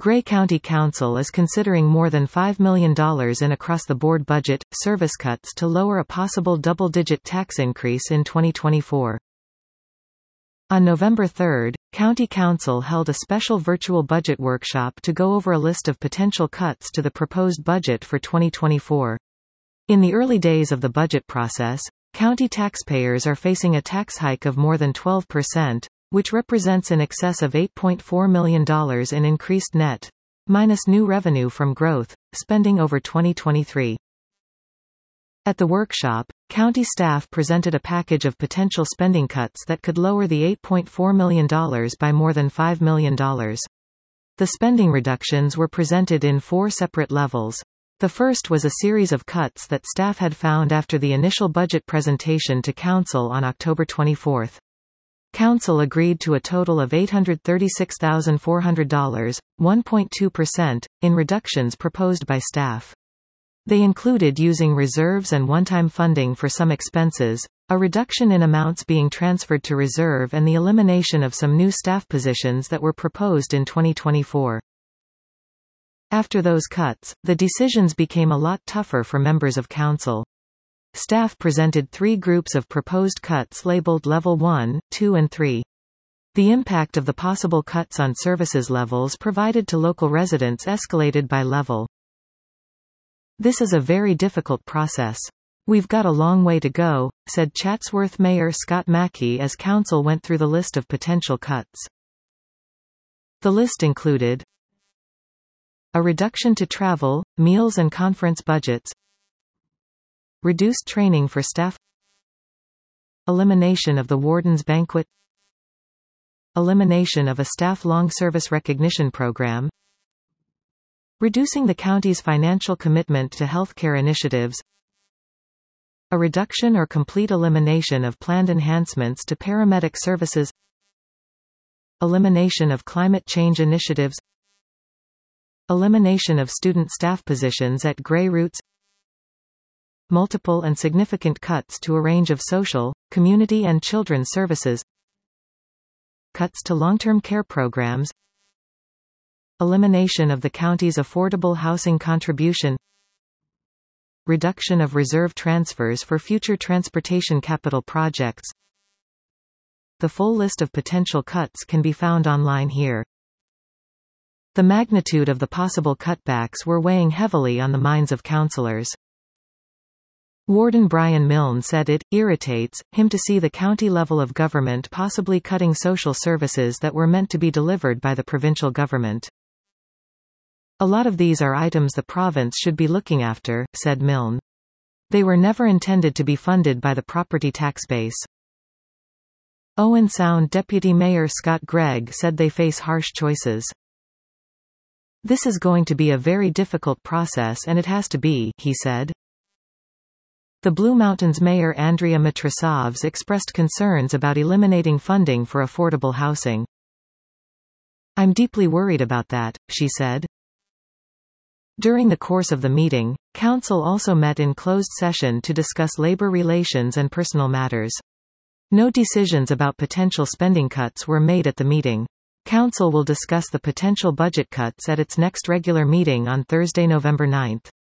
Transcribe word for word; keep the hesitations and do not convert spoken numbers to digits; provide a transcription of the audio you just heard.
Gray County Council is considering more than five million dollars in across-the-board budget, service cuts to lower a possible double-digit tax increase in twenty twenty-four. On November third, County Council held a special virtual budget workshop to go over a list of potential cuts to the proposed budget for twenty twenty-four. In the early days of the budget process, county taxpayers are facing a tax hike of more than twelve percent, which represents in excess of eight point four million dollars in increased net, minus new revenue from growth, spending over twenty twenty-three. At the workshop, county staff presented a package of potential spending cuts that could lower the eight point four million dollars by more than five million dollars. The spending reductions were presented in four separate levels. The first was a series of cuts that staff had found after the initial budget presentation to Council on October twenty-fourth. Council agreed to a total of eight hundred thirty-six thousand four hundred dollars, one point two percent, in reductions proposed by staff. They included using reserves and one-time funding for some expenses, a reduction in amounts being transferred to reserve, and the elimination of some new staff positions that were proposed in twenty twenty-four. After those cuts, the decisions became a lot tougher for members of Council. Staff presented three groups of proposed cuts labeled Level one, two and three. The impact of the possible cuts on services levels provided to local residents escalated by level. "This is a very difficult process. We've got a long way to go," said Chatsworth Mayor Scott Mackey as Council went through the list of potential cuts. The list included a reduction to travel, meals and conference budgets, reduced training for staff, elimination of the warden's banquet, elimination of a staff long service recognition program, reducing the county's financial commitment to healthcare initiatives, a reduction or complete elimination of planned enhancements to paramedic services, elimination of climate change initiatives, elimination of student staff positions at Gray Roots, multiple and significant cuts to a range of social, community and children's services, cuts to long-term care programs, elimination of the county's affordable housing contribution, reduction of reserve transfers for future transportation capital projects. The full list of potential cuts can be found online here. The magnitude of the possible cutbacks were weighing heavily on the minds of councillors. Warden Brian Milne said it irritates him to see the county level of government possibly cutting social services that were meant to be delivered by the provincial government. "A lot of these are items the province should be looking after," said Milne. "They were never intended to be funded by the property tax base." Owen Sound Deputy Mayor Scott Gregg said they face harsh choices. "This is going to be a very difficult process and it has to be," he said. The Blue Mountains Mayor Andrea Matrasovs expressed concerns about eliminating funding for affordable housing. "I'm deeply worried about that," she said. During the course of the meeting, Council also met in closed session to discuss labor relations and personal matters. No decisions about potential spending cuts were made at the meeting. Council will discuss the potential budget cuts at its next regular meeting on Thursday, November ninth.